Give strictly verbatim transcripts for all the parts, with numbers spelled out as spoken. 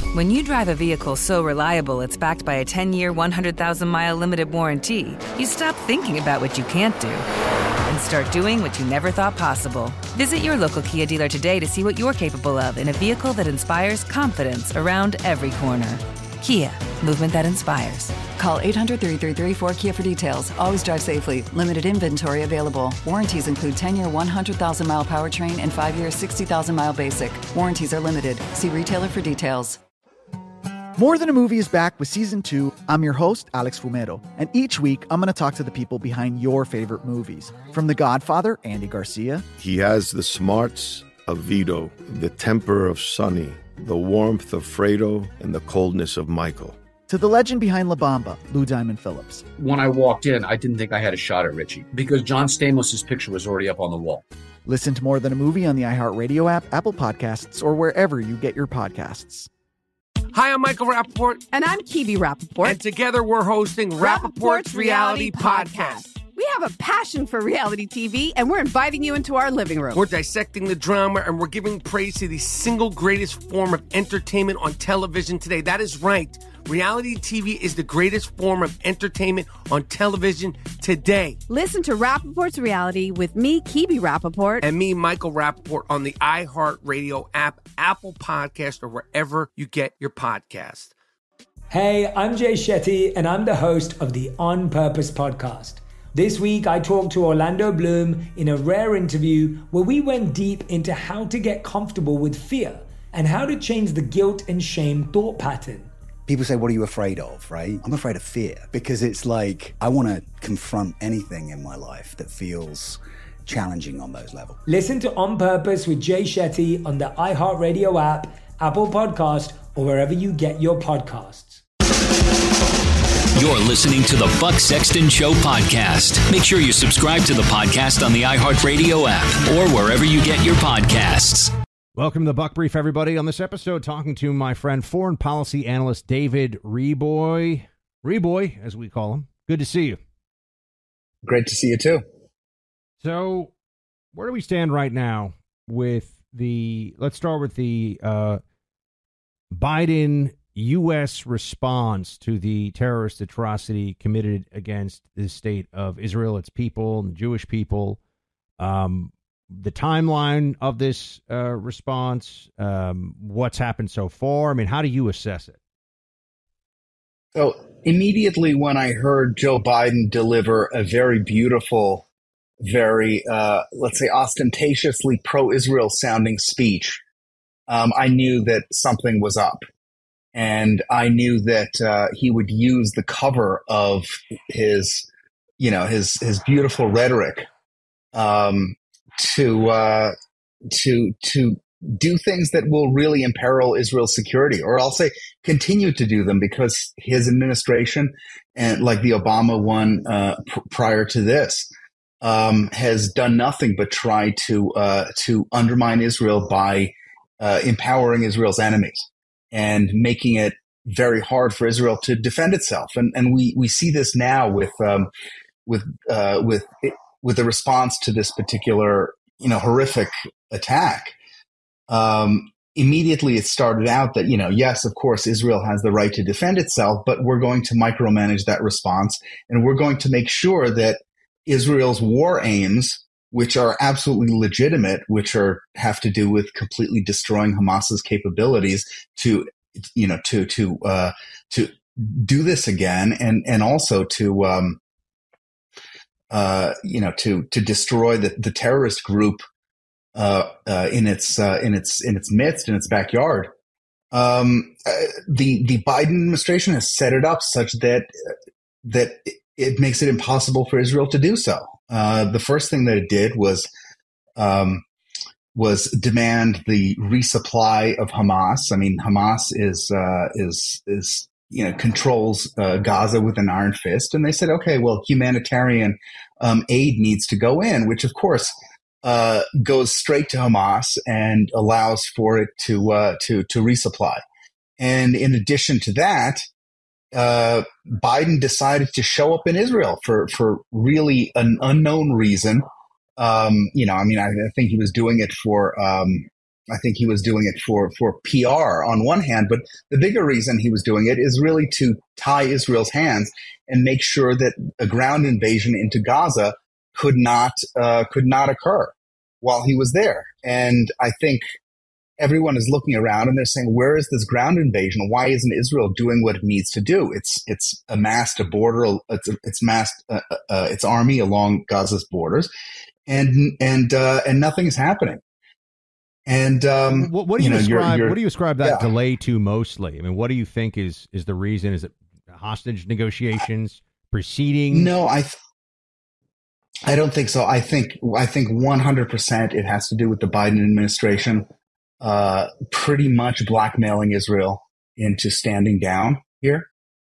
When you drive a vehicle so reliable it's backed by a ten-year, one hundred thousand mile limited warranty, you stop thinking about what you can't do and start doing what you never thought possible. Visit your local Kia dealer today to see what you're capable of in a vehicle that inspires confidence around every corner. Kia, movement that inspires. Call eight hundred, three three three, four K I A for details. Always drive safely. Limited inventory available. Warranties include ten-year, one hundred thousand mile powertrain and five-year, sixty thousand mile basic. Warranties are limited. See retailer for details. More Than a Movie is back with season two. I'm your host, Alex Fumero, and each week I'm going to talk to the people behind your favorite movies. From The Godfather, Andy Garcia. He has the smarts of Vito, the temper of Sonny, the warmth of Fredo, and the coldness of Michael. To the legend behind La Bamba, Lou Diamond Phillips. When I walked in, I didn't think I had a shot at Richie because John Stamos' picture was already up on the wall. Listen to More Than a Movie on the iHeartRadio app, Apple Podcasts, or wherever you get your podcasts. Hi, I'm Michael Rappaport. And I'm Kibi Rappaport. And together we're hosting Rappaport's Reality Podcast. We have a passion for reality T V, and we're inviting you into our living room. We're dissecting the drama, and we're giving praise to the single greatest form of entertainment on television today. That is right. Reality T V is the greatest form of entertainment on television today. Listen to Rappaport's Reality with me, Kibi Rappaport. And me, Michael Rappaport, on the iHeartRadio app, Apple Podcast, or wherever you get your podcast. Hey, I'm Jay Shetty, and I'm the host of the On Purpose podcast. This week, I talked to Orlando Bloom in a rare interview where we went deep into how to get comfortable with fear and how to change the guilt and shame thought pattern. People say, what are you afraid of, right? I'm afraid of fear because it's like I want to confront anything in my life that feels challenging on those levels. Listen to On Purpose with Jay Shetty on the iHeartRadio app, Apple Podcast, or wherever you get your podcasts. You're listening to the Buck Sexton Show podcast. Make sure you subscribe to the podcast on the iHeartRadio app or wherever you get your podcasts. Welcome to the Buck Brief, everybody. On this episode, talking to my friend, foreign policy analyst David Reaboi. Reaboi, as we call him. Good to see you. Great to see you, too. So, where do we stand right now with the, let's start with the uh, Biden U S response to the terrorist atrocity committed against the state of Israel, its people, and the Jewish people. Um, the timeline of this uh, response, um, what's happened so far. I mean, how do you assess it? So immediately when I heard Joe Biden deliver a very beautiful, very, uh, let's say, ostentatiously pro-Israel sounding speech, um, I knew that something was up. And I knew that uh, he would use the cover of his, you know, his his beautiful rhetoric um, to uh, to to do things that will really imperil Israel's security, or I'll say continue to do them, because his administration, and like the Obama one uh, pr- prior to this, um, has done nothing but try to uh, to undermine Israel by uh, empowering Israel's enemies and making it very hard for Israel to defend itself. And and we, we see this now with um, with uh, with with the response to this particular, you know, horrific attack. Um, immediately, it started out that, you know, yes, of course, Israel has the right to defend itself, but we're going to micromanage that response, and we're going to make sure that Israel's war aims, which are absolutely legitimate, which are have to do with completely destroying Hamas's capabilities to, you know, to to uh, to do this again, and and also to um, uh, you know to to destroy the, the terrorist group uh, uh, in its uh, in its in its midst, in its backyard. Um, uh, the the Biden administration has set it up such that that it makes it impossible for Israel to do so. Uh, the first thing that it did was um, was demand the resupply of Hamas. I mean, Hamas is uh, is is you know controls uh, Gaza with an iron fist, and they said, okay, well, humanitarian um, aid needs to go in, which of course uh, goes straight to Hamas and allows for it to uh, to to resupply. And in addition to that, Uh, Biden decided to show up in Israel for, for really an unknown reason. Um, you know, I mean, I, I think he was doing it for, um, I think he was doing it for, for P R on one hand, but the bigger reason he was doing it is really to tie Israel's hands and make sure that a ground invasion into Gaza could not uh, could not occur while he was there. And I think everyone is looking around and they're saying, where is this ground invasion? Why isn't Israel doing what it needs to do? It's it's amassed a border, it's it's massed uh, uh, its army along Gaza's borders, and and uh, and nothing is happening. And um, what, what do you, you know, ascribe? you're, you're, what do you ascribe that yeah. delay to mostly? I mean, what do you think is is the reason? Is it hostage negotiations preceding? No, I. Th- I don't think so. I think I think one hundred percent it has to do with the Biden administration uh, pretty much blackmailing Israel into standing down here.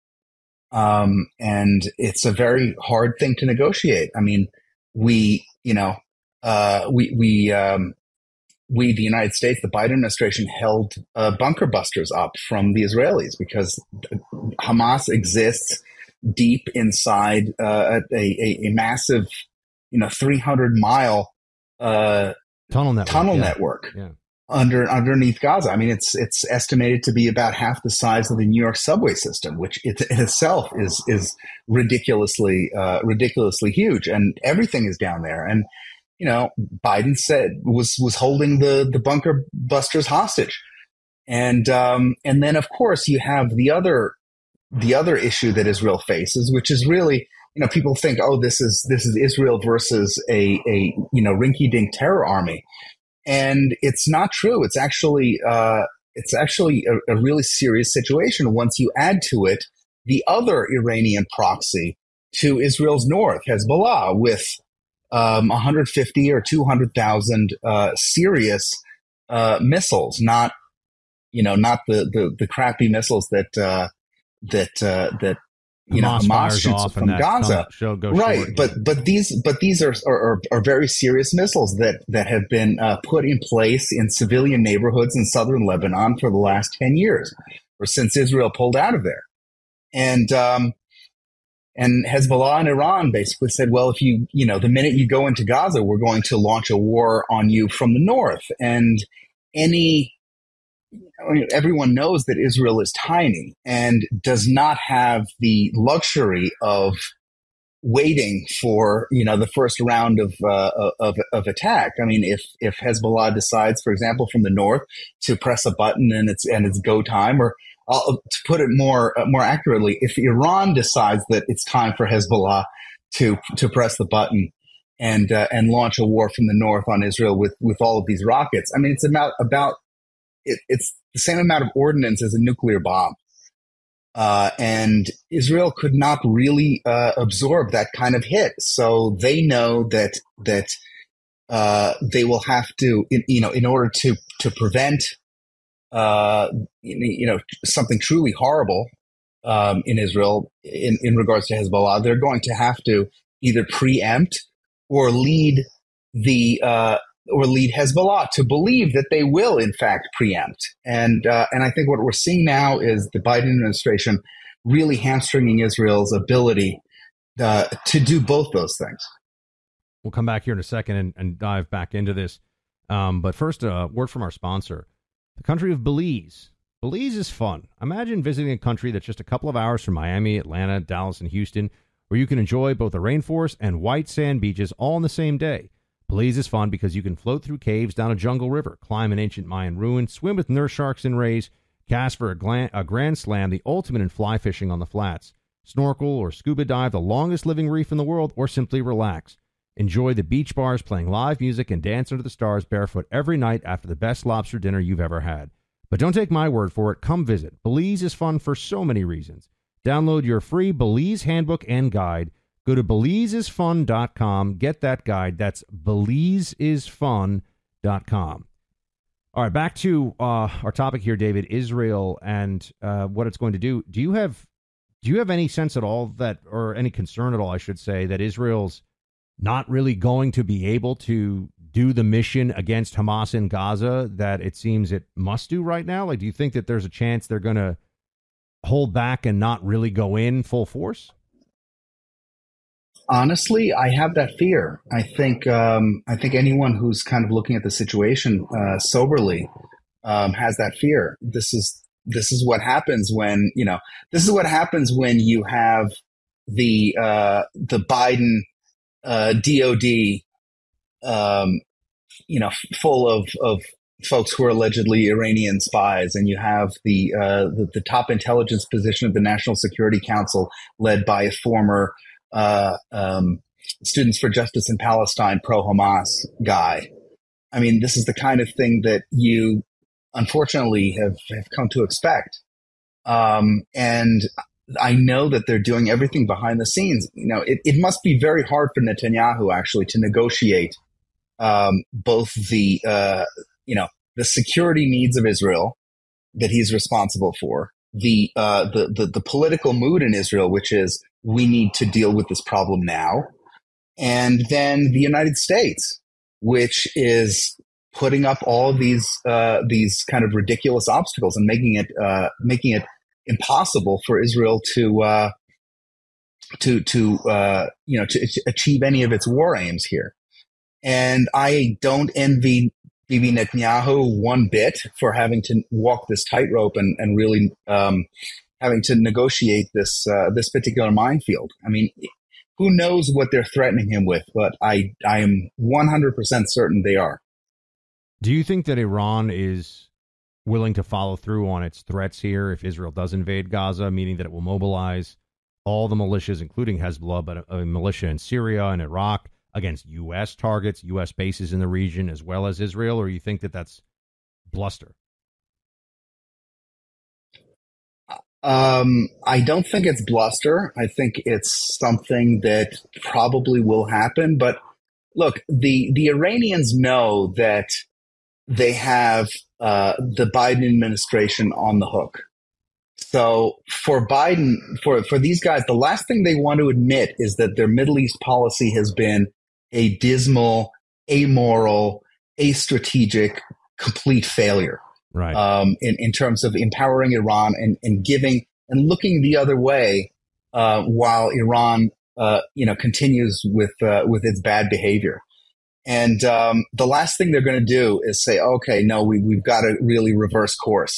Um, and it's a very hard thing to negotiate. I mean, we, you know, uh, we, we, um, we, the United States, the Biden administration held uh, bunker busters up from the Israelis because Hamas exists deep inside uh, a, a, a massive, you know, three hundred mile uh, tunnel network, tunnel yeah. network yeah. under underneath Gaza. I mean, it's it's estimated to be about half the size of the New York subway system, which it, in itself is is ridiculously uh, ridiculously huge, and everything is down there. And you know, Biden said was was holding the the bunker busters hostage, and um, and then of course you have the other the other issue that Israel faces, which is really, you know, people think, oh, this is this is Israel versus a a you know rinky-dink terror army, and it's not true. It's actually uh, it's actually a, a really serious situation once you add to it the other Iranian proxy to Israel's north, Hezbollah, with um, one hundred fifty or two hundred thousand uh, serious uh, missiles, not you know not the the, the crappy missiles that uh, that uh, that. You know, Hamas, Hamas shoots off from Gaza, show, go right? short, but yeah. but these but these are are, are very serious missiles that that have been uh, put in place in civilian neighborhoods in southern Lebanon for the last ten years, or since Israel pulled out of there. And um, and Hezbollah and Iran basically said, well, if you you know the minute you go into Gaza, we're going to launch a war on you from the north. And any I mean, everyone knows that Israel is tiny and does not have the luxury of waiting for, you know, the first round of, uh, of, of attack. I mean, if, if Hezbollah decides, for example, from the north to press a button and it's, and it's go time, or uh, to put it more, uh, more accurately, if Iran decides that it's time for Hezbollah to, to press the button and, uh, and launch a war from the north on Israel with, with all of these rockets, I mean, it's about, about, It, it's the same amount of ordnance as a nuclear bomb. Uh, and Israel could not really uh, absorb that kind of hit. So they know that that uh, they will have to, in, you know, in order to to prevent, uh, you know, something truly horrible um, in Israel in, in regards to Hezbollah, they're going to have to either preempt or lead the uh, or lead Hezbollah to believe that they will, in fact, preempt. And uh, and I think what we're seeing now is the Biden administration really hamstringing Israel's ability uh, to do both those things. We'll come back here in a second and, and dive back into this. Um, but first, a word from our sponsor, the country of Belize. Belize is fun. Imagine visiting a country that's just a couple of hours from Miami, Atlanta, Dallas, and Houston, where you can enjoy both the rainforest and white sand beaches all in the same day. Belize is fun because you can float through caves down a jungle river, climb an ancient Mayan ruin, swim with nurse sharks and rays, cast for a, glan- a grand slam, the ultimate in fly fishing on the flats, snorkel or scuba dive the longest living reef in the world, or simply relax. Enjoy the beach bars playing live music and dance under the stars barefoot every night after the best lobster dinner you've ever had. But don't take my word for it. Come visit. Belize is fun for so many reasons. Download your free Belize handbook and guide. Go to belize is fun dot com. Get that guide. That's belize is fun dot com. All right, back to uh, our topic here, David, Israel and uh, what it's going to do. Do you have do you have any sense at all that, or any concern at all, I should say, that Israel's not really going to be able to do the mission against Hamas in Gaza that it seems it must do right now? Like, do you think that there's a chance they're going to hold back and not really go in full force? Honestly, I have that fear. I think um, I think anyone who's kind of looking at the situation uh, soberly um, has that fear. This is this is what happens when you know this is what happens when you have the uh, the Biden uh, D O D um, you know full of of folks who are allegedly Iranian spies, and you have the uh, the, the top intelligence position of the National Security Council led by a former Uh, um, Students for Justice in Palestine, pro-Hamas guy. I mean, this is the kind of thing that you unfortunately have, have come to expect. Um, and I know that they're doing everything behind the scenes. You know, it, it must be very hard for Netanyahu actually to negotiate um, both the, uh, you know, the security needs of Israel that he's responsible for, the, uh, the, the, the political mood in Israel, which is, we need to deal with this problem now. And then the United States, which is putting up all of these uh, these kind of ridiculous obstacles and making it uh, making it impossible for Israel to uh, to to uh, you know to, to achieve any of its war aims here. And I don't envy Bibi Netanyahu one bit for having to walk this tightrope and and really. Um, having to negotiate this uh, this particular minefield. I mean, who knows what they're threatening him with, but I, I am one hundred percent certain they are. Do you think that Iran is willing to follow through on its threats here if Israel does invade Gaza, meaning that it will mobilize all the militias, including Hezbollah, but a, a militia in Syria and Iraq against U S targets, U S bases in the region, as well as Israel, or you think that that's bluster? Um, I don't think it's bluster. I think it's something that probably will happen. But look, the, the Iranians know that they have uh, the Biden administration on the hook. So for Biden, for, for these guys, the last thing they want to admit is that their Middle East policy has been a dismal, amoral, astrategic, complete failure. Right. Um, in, in terms of empowering Iran and, and giving and looking the other way uh, while Iran, uh, you know, continues with uh, with its bad behavior. And um, the last thing they're going to do is say, okay, no, we, we've got to really reverse course.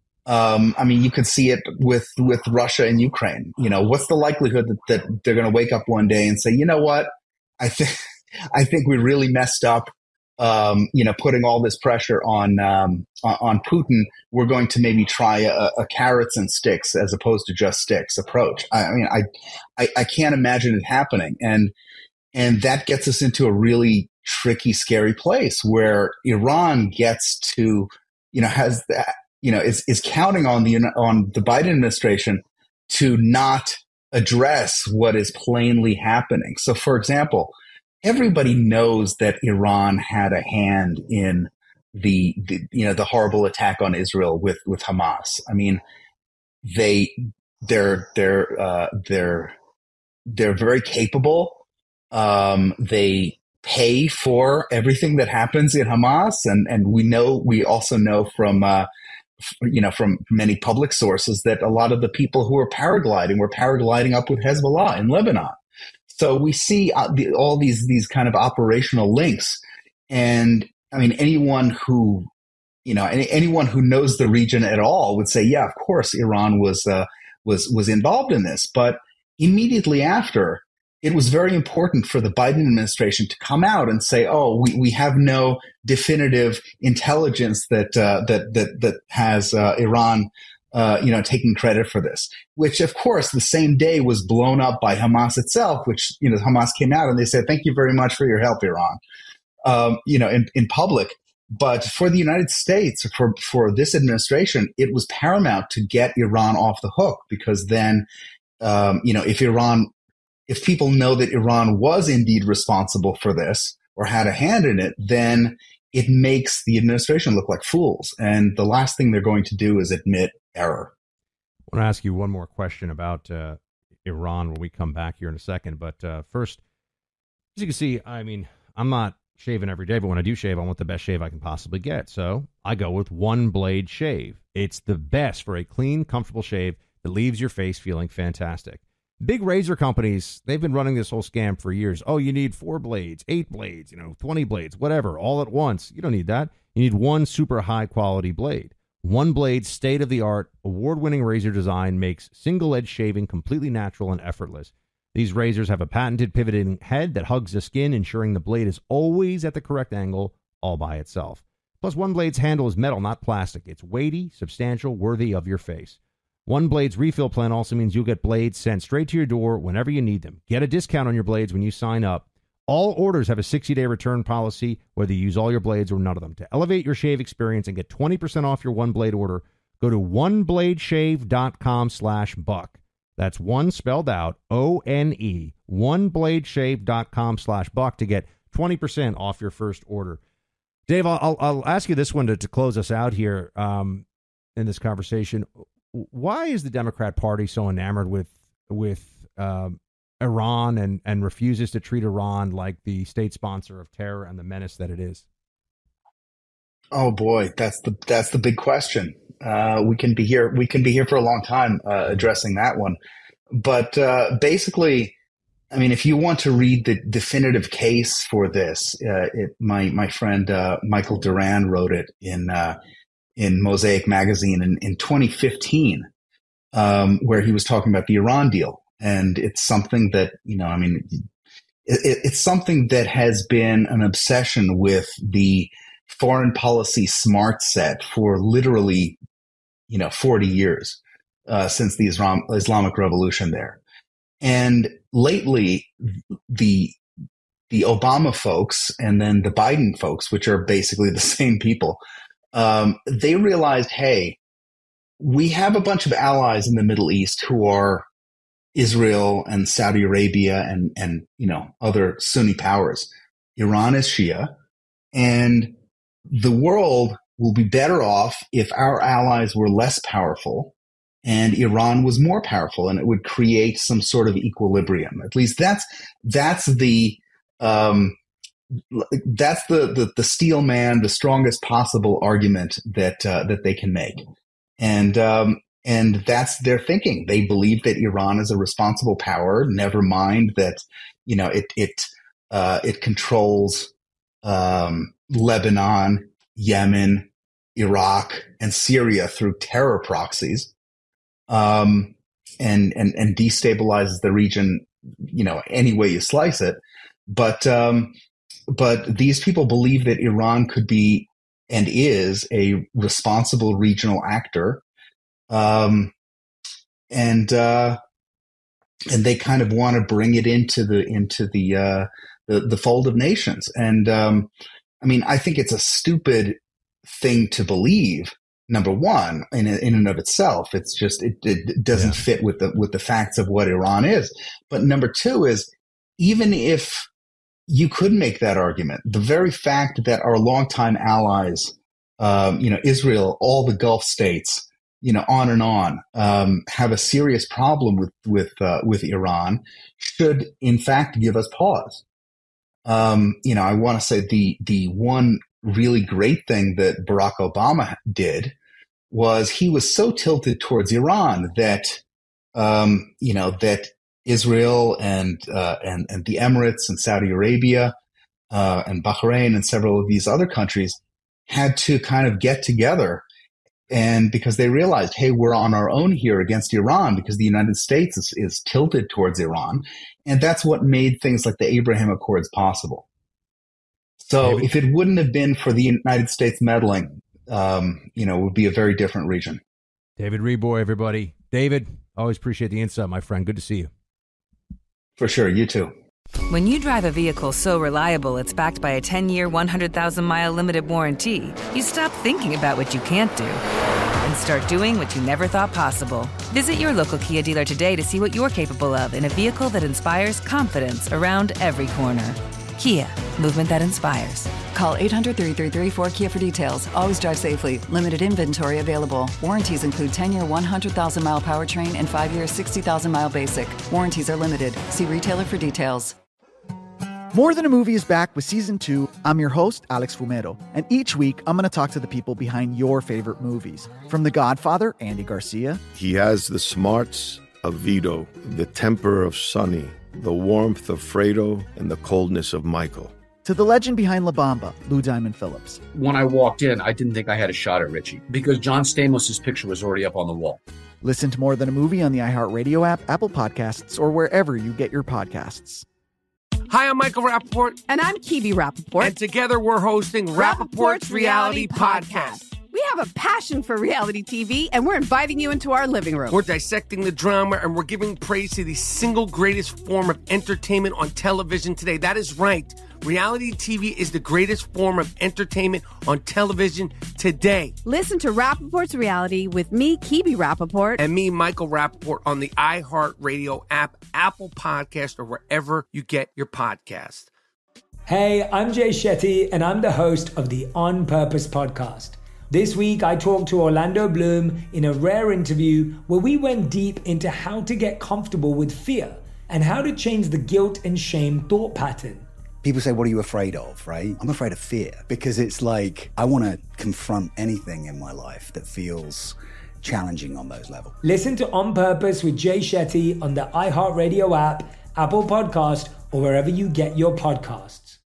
Um, I mean, you could see it with with Russia and Ukraine. You know, what's the likelihood that, that they're going to wake up one day and say, you know what, I think I think we really messed up. Um, you know, putting all this pressure on um, on Putin, we're going to maybe try a, a carrots and sticks as opposed to just sticks approach. I, I mean, I, I I can't imagine it happening, and and that gets us into a really tricky, scary place where Iran gets to, you know, has that, you know, is is counting on the on the Biden administration to not address what is plainly happening. So, for example, everybody knows that Iran had a hand in the, the, you know, the horrible attack on Israel with, with Hamas. I mean, they, they're, they're, uh, they're, they're very capable. Um, they pay for everything that happens in Hamas. And, and we know, we also know from, uh, you know, from many public sources that a lot of the people who were paragliding were paragliding up with Hezbollah in Lebanon. So we see uh, the, all these these kind of operational links, and I mean anyone who, you know, any, anyone who knows the region at all would say, yeah, of course, Iran was uh, was was involved in this. But immediately after, it was very important for the Biden administration to come out and say, oh, we, we have no definitive intelligence that uh, that that that has uh, Iran. Uh, you know, taking credit for this, which of course the same day was blown up by Hamas itself, which, you know, Hamas came out and they said, thank you very much for your help, Iran, um, you know, in, in public. But for the United States, for, for this administration, it was paramount to get Iran off the hook, because then, um, you know, if Iran, if people know that Iran was indeed responsible for this or had a hand in it, then it makes the administration look like fools. And the last thing they're going to do is admit error. I want to ask you one more question about uh, Iran when we come back here in a second. But uh, first, as you can see, I mean, I'm not shaving every day, but when I do shave, I want the best shave I can possibly get. So I go with One Blade Shave. It's the best for a clean, comfortable shave that leaves your face feeling fantastic. big razor companies, they've been running this whole scam for years. Oh, you need four blades, eight blades, you know, twenty blades, whatever, all at once. You don't need that. You need one super high quality blade. One blade, state-of-the-art, award-winning razor design makes single-edge shaving completely natural and effortless. These razors have a patented pivoting head that hugs the skin, ensuring the blade is always at the correct angle all by itself. Plus, One Blade's handle is metal, not plastic. It's weighty, substantial, worthy of your face. One Blade's refill plan also means you'll get blades sent straight to your door whenever you need them. Get a discount on your blades when you sign up. All orders have a sixty-day return policy, whether you use all your blades or none of them. To elevate your shave experience and get twenty percent off your One Blade order, go to onebladeshave.com slash buck. That's one spelled out, O N E, onebladeshave.com slash buck to get twenty percent off your first order. Dave, I'll, I'll ask you this one to, to close us out here um, in this conversation. Why is the Democrat Party so enamored with with um, Iran and, and refuses to treat Iran like the state sponsor of terror and the menace that it is? Oh boy, that's the that's the big question. Uh, we can be here. We can be here for a long time uh, addressing that one. But uh, basically, I mean, if you want to read the definitive case for this, uh, it, my my friend uh, Michael Duran wrote it in uh, in Mosaic magazine in, in twenty fifteen, um, where he was talking about the Iran deal, and it's something that you know, I mean, it, it's something that has been an obsession with the foreign policy smart set for literally, you know, forty years uh, since the Islam, Islamic Revolution there. And lately, the the Obama folks and then the Biden folks, which are basically the same people, um, they realized, hey, we have a bunch of allies in the Middle East who are Israel and Saudi Arabia and and you know other Sunni powers. Iran is Shia, and the world will be better off if our allies were less powerful and Iran was more powerful, and it would create some sort of equilibrium. At least that's that's the um, that's the, the the steel man, the strongest possible argument that uh, that they can make, and um, and that's their thinking. They believe that Iran is a responsible power. Never mind that you know it it uh, it controls Um, Lebanon, Yemen, Iraq, and Syria through terror proxies, um, and, and, and destabilizes the region, you know, any way you slice it. But, um, but these people believe that Iran could be and is a responsible regional actor. Um, and, uh, and they kind of want to bring it into the, into the, uh, the, the fold of nations. And, um, I mean, I think it's a stupid thing to believe. Number one, in in and of itself, it's just it, it doesn't yeah. fit with the with the facts of what Iran is. But number two is, even if you could make that argument, the very fact that our longtime allies, um, you know, Israel, all the Gulf states, you know, on and on, um, have a serious problem with with uh, with Iran, should in fact give us pause. Um, you know, I want to say the the one really great thing that Barack Obama did was he was so tilted towards Iran that, um, you know, that Israel and uh, and and the Emirates and Saudi Arabia uh, and Bahrain and several of these other countries had to kind of get together. And because they realized, hey, we're on our own here against Iran because the United States is, is tilted towards Iran. And that's what made things like the Abraham Accords possible. So Maybe. if it wouldn't have been for the United States meddling, um, you know, it would be a very different region. David Reboy, everybody. David, always appreciate the insight, my friend. Good to see you. For sure. You too. When you drive a vehicle so reliable it's backed by a ten-year, one hundred thousand mile limited warranty, you stop thinking about what you can't do and start doing what you never thought possible. Visit your local Kia dealer today to see what you're capable of in a vehicle that inspires confidence around every corner. Kia, movement that inspires. Call eight hundred, three three three, four K I A for details. Always drive safely. Limited inventory available. Warranties include ten-year, one hundred thousand mile powertrain and five-year, sixty thousand mile basic. Warranties are limited. See retailer for details. More Than a Movie is back with season two. I'm your host, Alex Fumero, and each week I'm going to talk to the people behind your favorite movies. From The Godfather, Andy Garcia. He has the smarts of Vito, the temper of Sonny, the warmth of Fredo, and the coldness of Michael. To the legend behind La Bamba, Lou Diamond Phillips. When I walked in, I didn't think I had a shot at Richie because John Stamos' picture was already up on the wall. Listen to More Than a Movie on the iHeartRadio app, Apple Podcasts, or wherever you get your podcasts. Hi, I'm Michael Rappaport. And I'm Kibi Rappaport. And together we're hosting Rappaport's Reality Podcast. We have a passion for reality T V, and we're inviting you into our living room. We're dissecting the drama, and we're giving praise to the single greatest form of entertainment on television today. That is right. Reality T V is the greatest form of entertainment on television today. Listen to Rappaport's Reality with me, Kibi Rappaport. And me, Michael Rappaport, on the iHeartRadio app, Apple Podcast, or wherever you get your podcast. Hey, I'm Jay Shetty, and I'm the host of the On Purpose podcast. This week, I talked to Orlando Bloom in a rare interview where we went deep into how to get comfortable with fear and how to change the guilt and shame thought pattern. People say, what are you afraid of, right? I'm afraid of fear because it's like I want to confront anything in my life that feels challenging on those levels. Listen to On Purpose with Jay Shetty on the iHeartRadio app, Apple Podcast, or wherever you get your podcasts.